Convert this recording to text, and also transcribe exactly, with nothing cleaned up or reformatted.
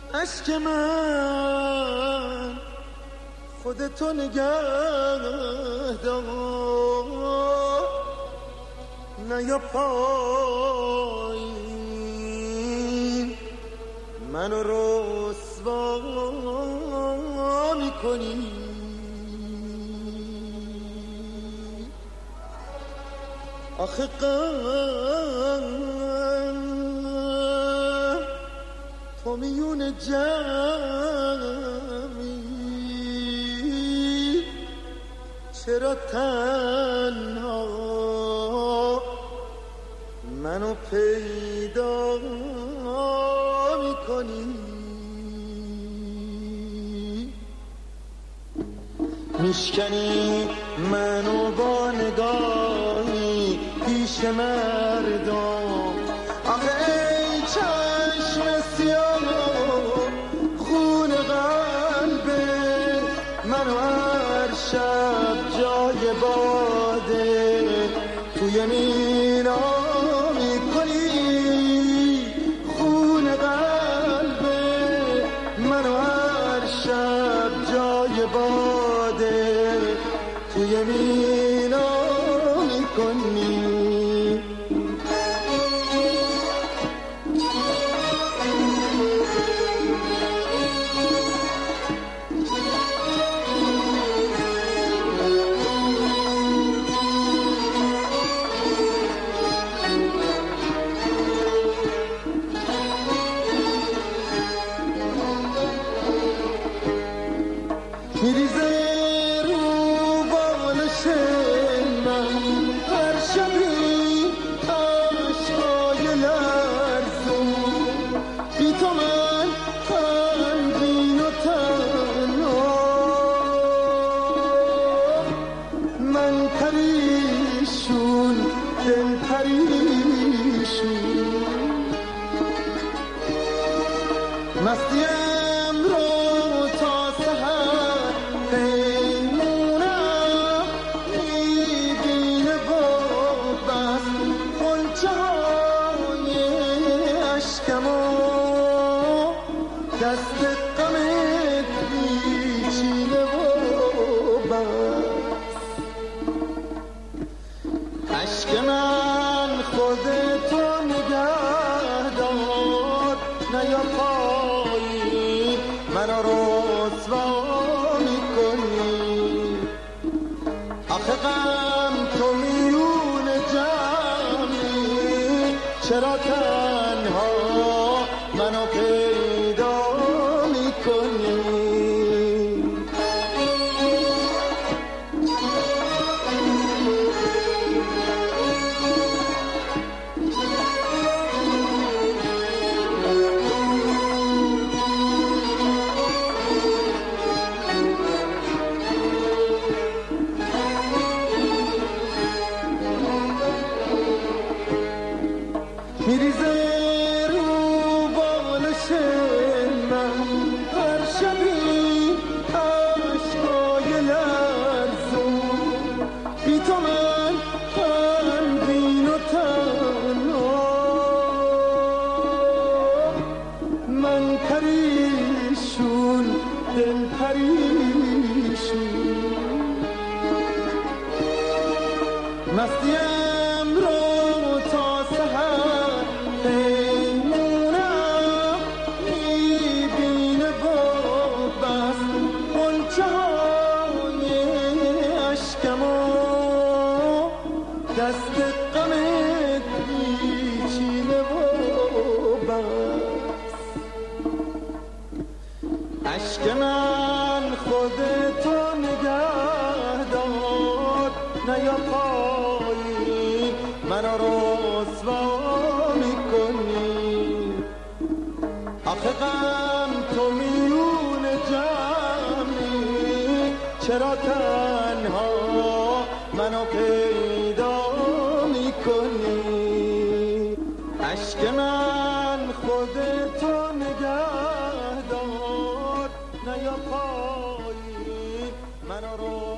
عشق من خودتو نگه دار، نه یا پایین منو رسوا میکنی. آخه غم تو میون جمعی، چرا تنها منو پیدا میکنی؟ میشکنی منو با نگاهی پیش مردم. آخه ای چشم سیاه خون قلبه منو هر شب جای باده توی مینا میکنی. خون قلبه منو هر شب جای باده توی مینا میکنی. میریزه رو بالش من هر شبی عشقای لرزون، بی تو من غمگین و تنها، من پریشون دل پریشون. مستیم رو تا سحر پیمونم میبینه با بس خلچه های عشقمو، دست غمت پیچیده و بس. عشق من خودتو نگه دار، نه یا پایین منو رسوا میکنی. آخه غم تو میون جمعی، چرا تنها منو پیدا میکنی؟ میریزه رو بالش من هر شبی عشقای لرزون، بی تو من غمگین و تنها، من پریشون دل پریشون. مستیم رو تا سحر پیمونم میبینه با بس خلچه های عشقمو، دست غمت پیچیده و بس. عشق من خودتو نگه دار، نه یا پایین منو رسوا میکنی. آخه غم تو میون جمعی، چرا تنها منو پیدا میکنی؟ عشق من خودتو نگه دار، نه یا پایین منو